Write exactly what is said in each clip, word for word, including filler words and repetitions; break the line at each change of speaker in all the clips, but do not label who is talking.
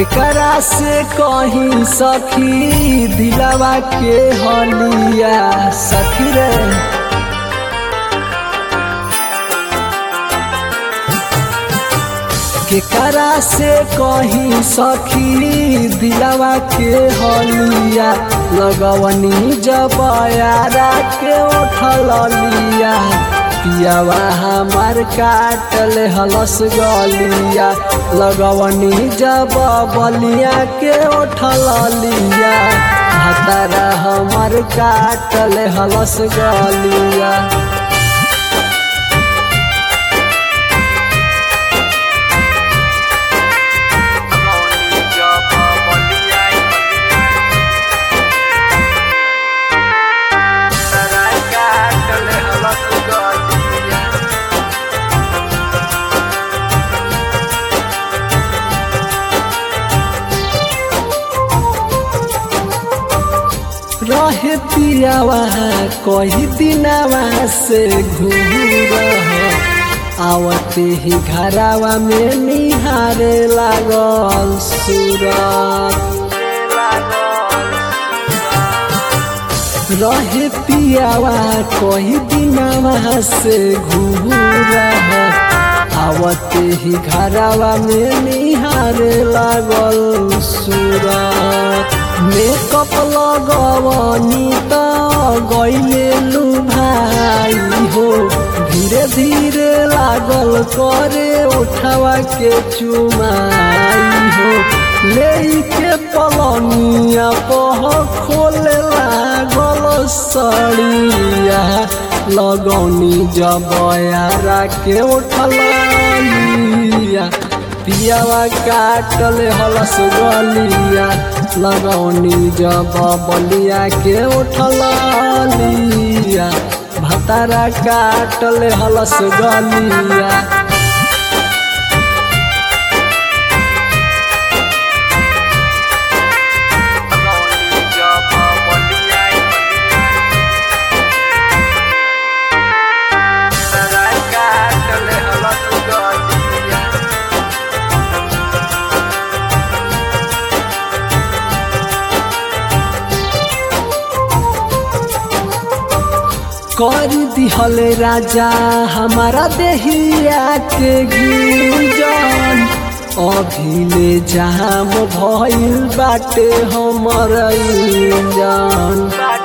केकरा से कहीं सखी दिलवा के हलिया सखी रे। केकरा से कहीं सखी दिलवा के हलिया लगवनी जब यारा के उठल लिया पियावा हमार काटल हलस गलिया लगवनी जब बलिया के उठल लिया हतारा हमार काटल हलस गलिया। रहे पियावा कही दिनवा से घूर आवते ही घरावा में निहारे लागल सूरत। रहे पियावा कही दिनवा से घूर आवते ही घरावा में निहारे लागल सूरत। मेकअप लगवनी त गइले लू भाई हो धीरे धीरे लागल करे उठावा के चुमाई हो लेके पलनिया पह खोले लागल सड़िया लगौनी जब यारा के उठल लिया पियावा काटल हलस गलिया लगौनी जब बलिया के उठल लिया भतारा काटल हलस गलिया। कर दिहल राजा हमारा देहिया के गिरजन अभिले जाम भइल बाटे हमर इंजन।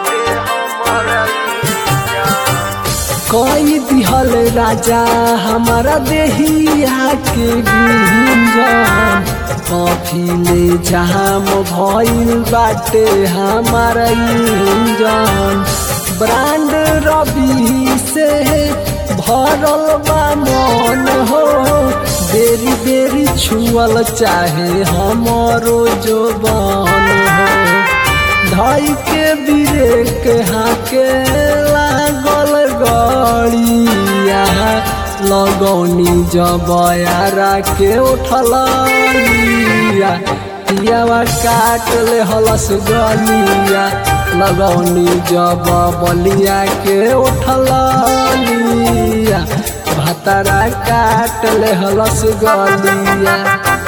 कई दिहल राजा हमारा देहिया के गिरजन अभिले जाम भइल बाटे हमार इंजन। ब्रांड रवि से भरल बा मन हो बेरी बेरी छुअल चाहे हमारो जोबान हो धई के बिरेक हाके लागल गड़िया लगौनी जब यारा के उठल लिया पियावा काटल हलस गलिया लगौनी जब बलिया के उठल लिया भतारा काटल हलस गलिया।